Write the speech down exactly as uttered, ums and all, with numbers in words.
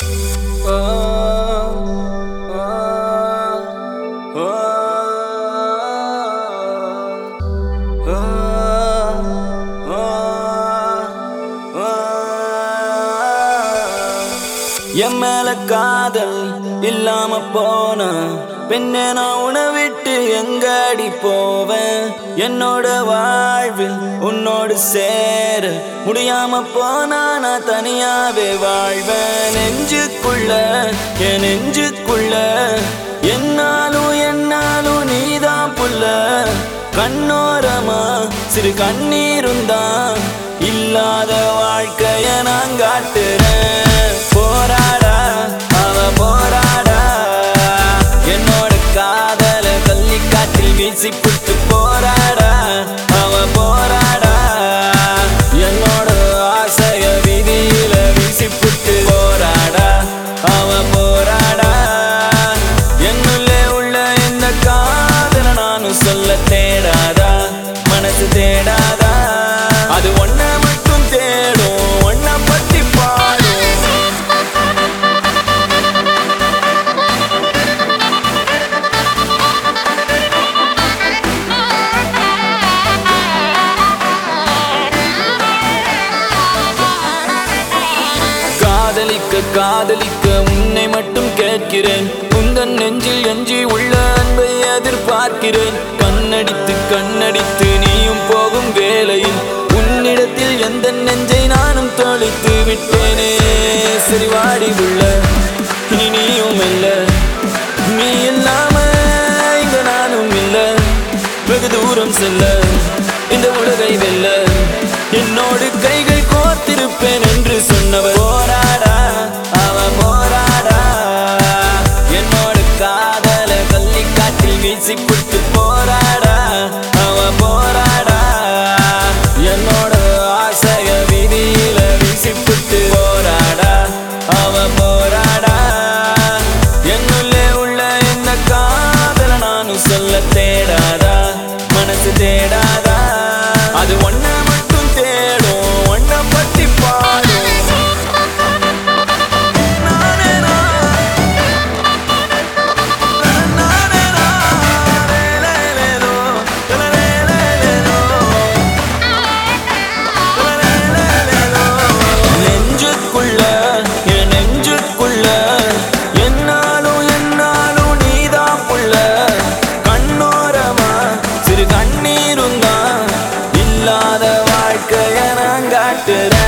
என் மேல காதல் இல்லாம போன பெண்ணே நான் உன்னை விட்டு எங்கடி போவேன். என்னோட வாழ்வில் உன்னோடு சேர முடியாம போனா நான் தனியாவே வாழ்வேன். நெஞ்சுக்குள்ள என் நெஞ்சுக்குள்ள என்னாலும் என்னாலும் நீதான் புள்ள. கண்ணோரமா சிறு கண்ணீருந்தான் இல்லாத வாழ்க்கைய நான் காட்டுறேன். போராடா அவ போராடா என்னோட காதல கள்ளி காற்றில் வீசி புட்டு போராடா அவ போராடா என்னோட ஆசைய விதியில வீசி புட்டு போராடா அவ போராடா. என்னுள்ளே உள்ள இந்த காதல நானும் சொல்ல தேடாதா மனசு தேடாதா அது ஒன்ன மட்டும் தேடும் ஒன்ன பத்தி பாடும். காதலிக்க காதலிக்க உன்னை மட்டும் கேட்கிறேன். உந்தன் நெஞ்சில் எஞ்சி உள்ள அன்பை எதிர்பார்க்கிறேன். கண்ணடித்து கண்ணடித்து நீயும் போகும் வேளையில் உன்னிடத்தில் எந்த நெஞ்சை நானும் தொலைத்து விட்டேனே. சரி வாடி உள்ள இனி நீயும் இல்ல, நீ இல்லாம இங்க நானும் இல்ல. வெகு தூரம் செல்ல இந்த உலகை வெல்ல என்னோடு கைகள் கோர்த்திருப்பேன் என்று சொன்னவர். போராடா அவ போராடா என்னோட காதல கள்ளி காற்றில் வீசி புட்டு போராடா அவ போராடா என்னோட ஆசைய விதியில வீசி புட்டு போராடா அவ போராடா. என்னுள்ளே உள்ள இந்த காதல நானும் சொல்ல தேடாதா மனசு தேடாதா அது ஒன்ன மட்டும் தேடும் ஒன்ன பத்தி பாடும். நெஞ்சுக்குள்ள என் நெஞ்சுக்குள்ள என்னாலும் என்னாலும் நீதான் புள்ள. கண்ணோரமா சிறு கண்ணீரும் தான் இல்லாத வாழ்க்கைய நான் காட்டுறேன்.